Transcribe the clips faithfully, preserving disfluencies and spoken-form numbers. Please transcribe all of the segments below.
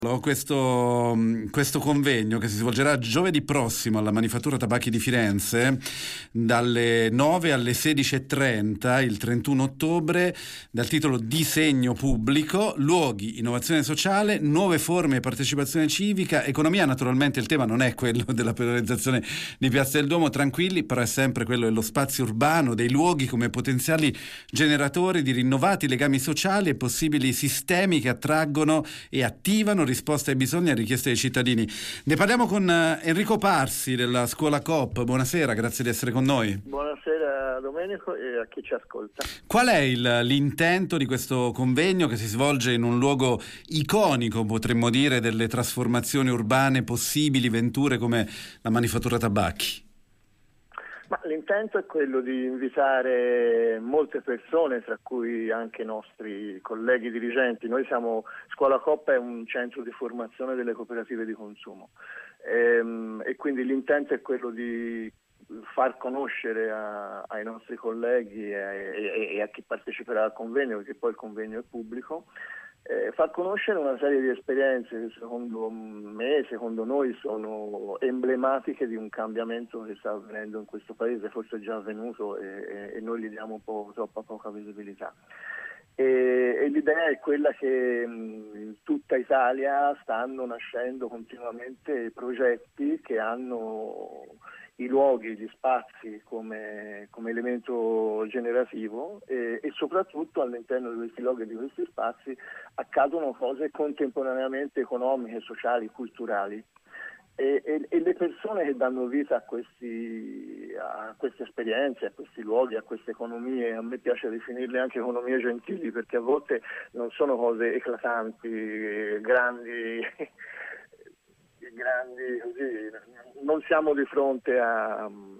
Questo, questo convegno che si svolgerà giovedì prossimo alla Manifattura Tabacchi di Firenze dalle nove alle sedici e trenta il trentuno ottobre, dal titolo Disegno pubblico, luoghi, innovazione sociale, nuove forme di partecipazione civica, economia. Naturalmente il tema non è quello della polarizzazione di Piazza del Duomo, tranquilli, però è sempre quello dello spazio urbano, dei luoghi come potenziali generatori di rinnovati legami sociali e possibili sistemi che attraggono e attivano risposte ai bisogni e richieste dei cittadini. Ne parliamo con Enrico Parsi della Scuola Coop. Buonasera, grazie di essere con noi. Buonasera Domenico e a chi ci ascolta. Qual è il, l'intento di questo convegno che si svolge in un luogo iconico, potremmo dire, delle trasformazioni urbane possibili, venture come la Manifattura Tabacchi? Ma l'intento è quello di invitare molte persone, tra cui anche i nostri colleghi dirigenti. Noi siamo, Scuola Coop è un centro di formazione delle cooperative di consumo ehm, e quindi l'intento è quello di far conoscere a, ai nostri colleghi e, e, e a chi parteciperà al convegno, perché poi il convegno è pubblico, Eh, far conoscere una serie di esperienze che secondo me, secondo noi sono emblematiche di un cambiamento che sta avvenendo in questo paese, forse è già avvenuto e, e, e noi gli diamo un po' troppa poca visibilità. E, e l'idea è quella che mh, in tutta Italia stanno nascendo continuamente progetti che hanno i luoghi, gli spazi come, come elemento generativo e, e soprattutto all'interno di questi luoghi e di questi spazi accadono cose contemporaneamente economiche, sociali, culturali e, e, e le persone che danno vita a, questi, a queste esperienze, a questi luoghi, a queste economie, a me piace definirle anche economie gentili perché a volte non sono cose eclatanti, grandi grandi così, non siamo di fronte a um,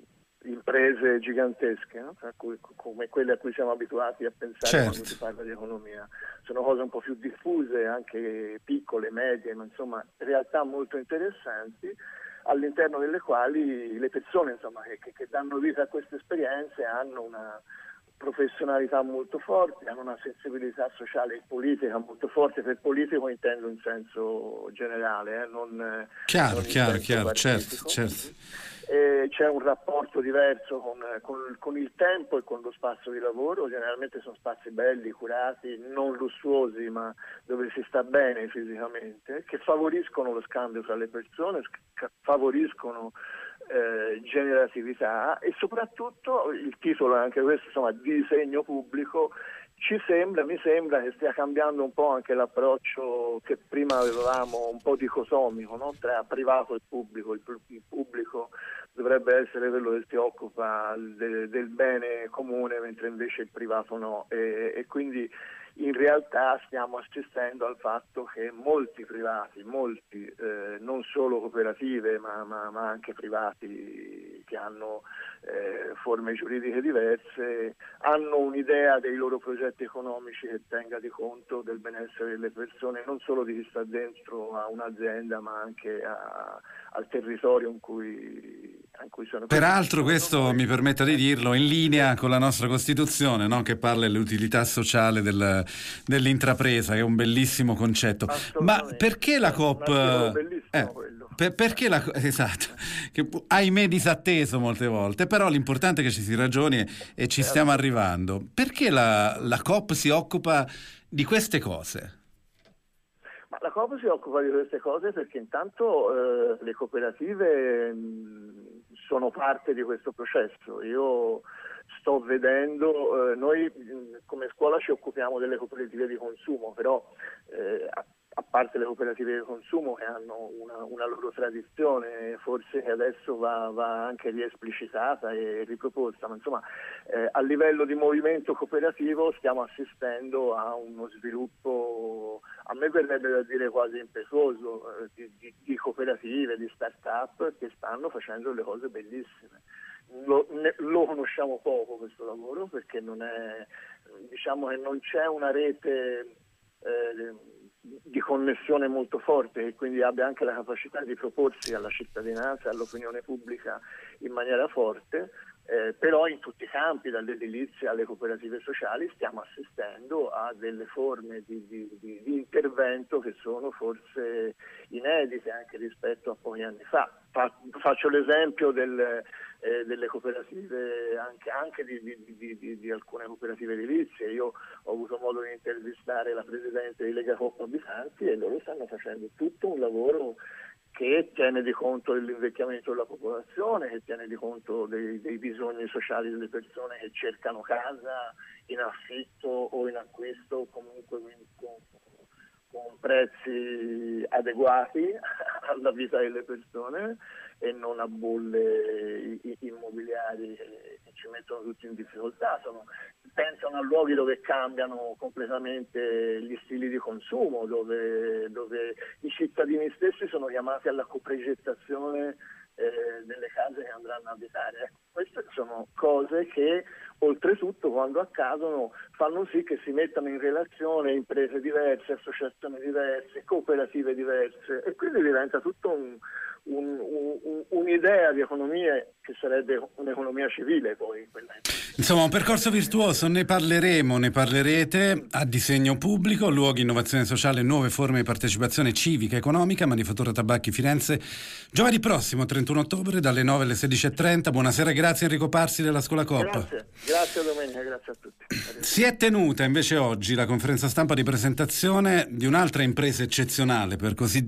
imprese gigantesche, no? cui, come quelle a cui siamo abituati a pensare certo. Quando si parla di economia. Sono cose un po' più diffuse, anche piccole, medie, ma insomma realtà molto interessanti all'interno delle quali le persone insomma, che, che, che danno vita a queste esperienze hanno una professionalità molto forte, hanno una sensibilità sociale e politica molto forte. Per politico intendo in senso generale, eh, non, chiaro, non in chiaro, senso chiaro, partitico. certo, certo. E c'è un rapporto diverso con, con, con il tempo e con lo spazio di lavoro. Generalmente sono spazi belli, curati, non lussuosi, ma dove si sta bene fisicamente, che favoriscono lo scambio tra le persone, favoriscono Eh, generatività e soprattutto il titolo è anche questo, insomma, disegno pubblico. Ci sembra, mi sembra che stia cambiando un po' anche l'approccio che prima avevamo un po' dicotomico, no? Tra privato e pubblico. Il, il pubblico dovrebbe essere quello che si occupa de, del bene comune, mentre invece il privato no. E, e quindi in realtà stiamo assistendo al fatto che molti privati, molti, eh, non solo cooperative, ma, ma, ma anche privati che hanno eh, forme giuridiche diverse, hanno un'idea dei loro progetti economici che tenga di conto del benessere delle persone, non solo di chi sta dentro a un'azienda, ma anche a, al territorio in cui, in cui sono. Peraltro questo, noi, mi permetta di dirlo, in linea con la nostra Costituzione, no? Che parla dell'utilità sociale del, dell'intrapresa, che è un bellissimo concetto. Ma perché la Coop... Eh, per, perché la esatto, che ahimè disatteso molte volte, però l'importante è che ci si ragioni e ci stiamo arrivando. Perché la, la Coop si occupa di queste cose? Ma la Coop si occupa di queste cose perché intanto eh, le cooperative mh, sono parte di questo processo. Io sto vedendo, eh, noi mh, come scuola ci occupiamo delle cooperative di consumo, però eh, a, a parte le cooperative di consumo che hanno una, una loro tradizione, forse che adesso va, va anche riesplicitata e riproposta, ma insomma eh, a livello di movimento cooperativo stiamo assistendo a uno sviluppo, a me verrebbe da dire quasi impetuoso, eh, di, di, di cooperative, di start-up che stanno facendo delle cose bellissime. Lo, ne, lo conosciamo poco questo lavoro perché non è, diciamo che non c'è una rete eh, di connessione molto forte e quindi abbia anche la capacità di proporsi alla cittadinanza e all'opinione pubblica in maniera forte. Eh, però in tutti i campi, dall'edilizia alle cooperative sociali, stiamo assistendo a delle forme di, di, di, di intervento che sono forse inedite anche rispetto a pochi anni fa. Fa, faccio l'esempio del, eh, delle cooperative, anche, anche di, di, di, di, di alcune cooperative edilizie. Io ho avuto modo di intervistare la presidente di Lega Coop Abitanti e loro stanno facendo tutto un lavoro che tiene di conto dell'invecchiamento della popolazione, che tiene di conto dei, dei bisogni sociali delle persone che cercano casa in affitto o in acquisto, comunque con, con prezzi adeguati alla vita delle persone e non a bolle immobiliari che, che ci mettono tutti in difficoltà. Sono, pensano a luoghi dove cambiano completamente gli stili di consumo, dove, dove i cittadini stessi sono chiamati alla coprogettazione eh, delle case che andranno a abitare. Ecco, queste sono cose che oltretutto quando accadono fanno sì che si mettano in relazione imprese diverse, associazioni diverse, cooperative diverse e quindi diventa tutto un Un, un, un'idea di economia che sarebbe un'economia civile poi. Insomma, un percorso virtuoso, ne parleremo, ne parlerete a Disegno Pubblico, luoghi, innovazione sociale, nuove forme di partecipazione civica e economica, Manifattura Tabacchi Firenze, giovedì prossimo, trentuno ottobre, dalle nove alle sedici e trenta. Buonasera e grazie Enrico Parsi della Scuola Coop. Grazie, grazie Domenica, grazie a tutti. Si è tenuta invece oggi la conferenza stampa di presentazione di un'altra impresa eccezionale, per così